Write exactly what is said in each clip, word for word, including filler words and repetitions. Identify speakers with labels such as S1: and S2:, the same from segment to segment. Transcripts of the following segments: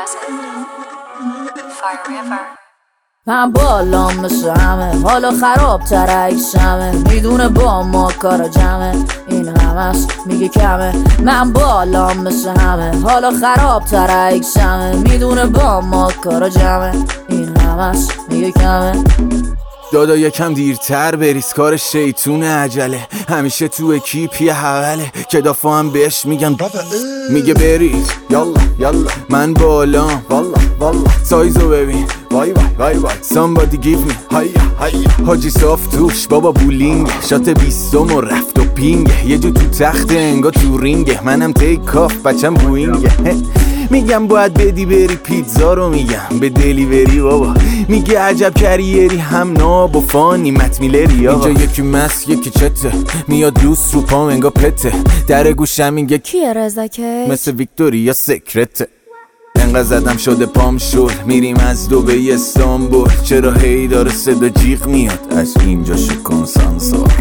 S1: من بالام مثل همه، حالا خراب تر عکسمه، میدونه با ما کارا جمعه، این همست میگه کمه. من بالام مثل همه، حالا خراب تر عکسمه، میدونه با ما کارا جمعه، این همست میگه کمه.
S2: دادا یکم دیرتر بریز، کار شیطون عجله، همیشه تو اکیپ یه حوله که دافا هم بهش میگن میگه بریز یالا یالا. من بالام والا والا، سایزو ببین وای وای وای وای. somebody give me هیا هیا. حاجی صاف توش بابا بولینگ، شات بیستم و رفت و پینگ، یه جو تو تخت انگا تو رینگه، منم تیک آف بچم بوینگه. میگم باید بدی بری پیتزا رو، میگم به دلیوری بابا، میگه عجب کریری هم ناب و فانی متمیلری آقا. اینجا یکی مس یکی چته، میاد لوس رو پام انگا پته، در گوشم میگه
S1: کیه رزکه
S2: مثل ویکتوریا سکرته. انقدر زدم شده پام شد، میریم از دبی استانبول، چرا هی داره صدا جیغ میاد از اینجا شکن سانسور.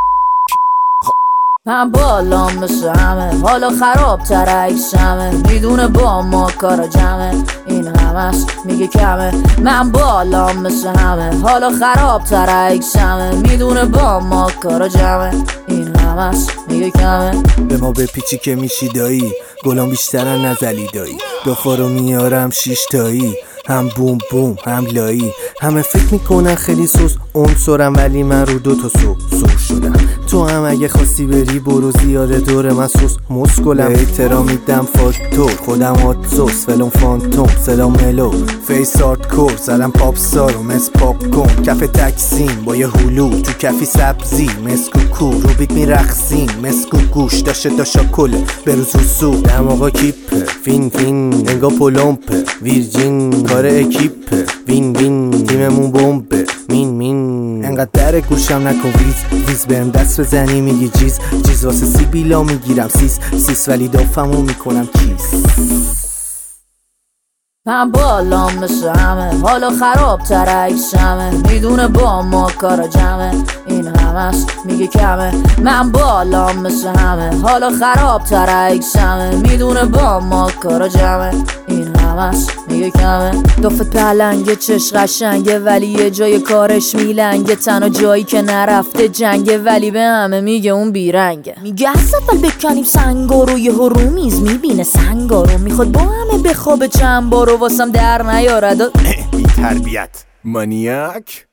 S1: من بالام مثل همه، حالا خراب تر عکسمه، میدونه با ما کارا جمعه، این همست میگه کمه. من بالام مثل همه، حالا خراب تر عکسمه، میدونه با ما کارا جمعه، این همست میگه کمه.
S3: به ما به پیچی که میشی دایی، گلام بیشترن نزلی دایی، دافا رو میارم شیش تایی، هم بوم بوم هم لایی. همه فکر میکنن خیلی سوس عنصرم، ولی من رو دو تا سو سور شدم. تو هم اگه خواستی بری برو، زیاده دور من سوس مسکلم، احترام میدم فاکتور، خودم هات سوس فلون فانتوم، سلام ملو فیس آرت کور، زدم پاپ سارو مس پاپ کن، کف تکسیم با یه هلو تو کفی سبزی مسکو کو، رو بیت میرخسیم مسکو گوش داشته داشتا کله بروز رو سو، دماغا کیپه فین فین انگا پولومپه ویرجین کار اکیپه، وین وین تیممون بمبه مین مین. انقدر در گوشم نکن ویز ویز، بهم دست بزنی میگی جیز جیز، واسه سیبیلا میگیرم سیس سیس، ولی دافمو میکنم کیس.
S1: من بالام مثل همه، حالا خراب تر عکسمه، میدونه با ما کارا جمعه، این همست میگه کمه. من بالام مثل همه، حالا خراب تر عکسمه، میدونه با ما کارا جمعه، این همست میگه کمه. دافت پلنگه چش قشنگه، ولی یه جای کارش میلنگه، تنها جایی که نرفته جنگه، ولی به همه میگه اون بیرنگه. میگه از اول بکنیم سنگارو، یه رو میز میبینه سنگارو، میخواد با همه بخوابه چند بارو، واسم در نیارد
S2: بی تربیت مانیاک.